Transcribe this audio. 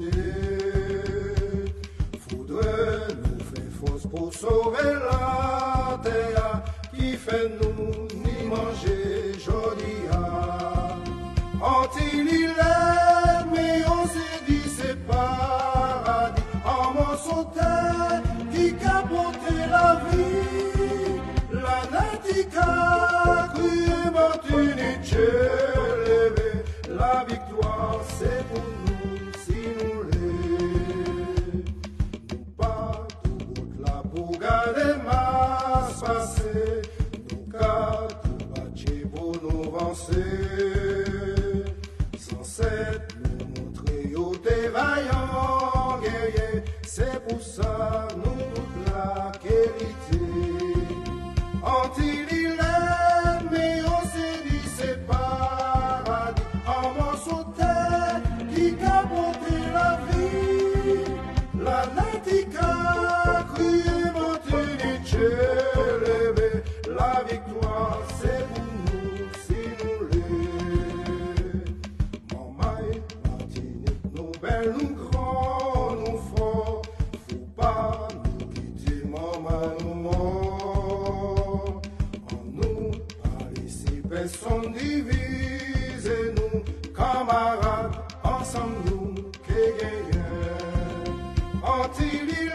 Faudrait nous faire force pour sauver la terre qui fait nous ni manger jodia. Antil il est, mais on s'est dit c'est paradis. En morceau terre qui capotait la vie. La natica cru mortunité levé. La victoire c'est pour nous si nous l'est. Nous pas tout là pour garder masse passée. Nous cas tout bâti pour nous avancer. Sans cette nous montrer au dévaillant guerrier. C'est pour ça nous la qualité. Antil il est, mais on s'est dit c'est paradis. En morceau terre qui capotait la vie. La natica criée montunité levé. La victoire c'est pour nous si nous l'est. Mamaï, Martinique, nous belles, nous grands, nous forts. Faut pas nous quitter, maman, nous morts. En nous, pas laisser personne diviser nous. Camarades, ensemble nous, qui gagnons. Antil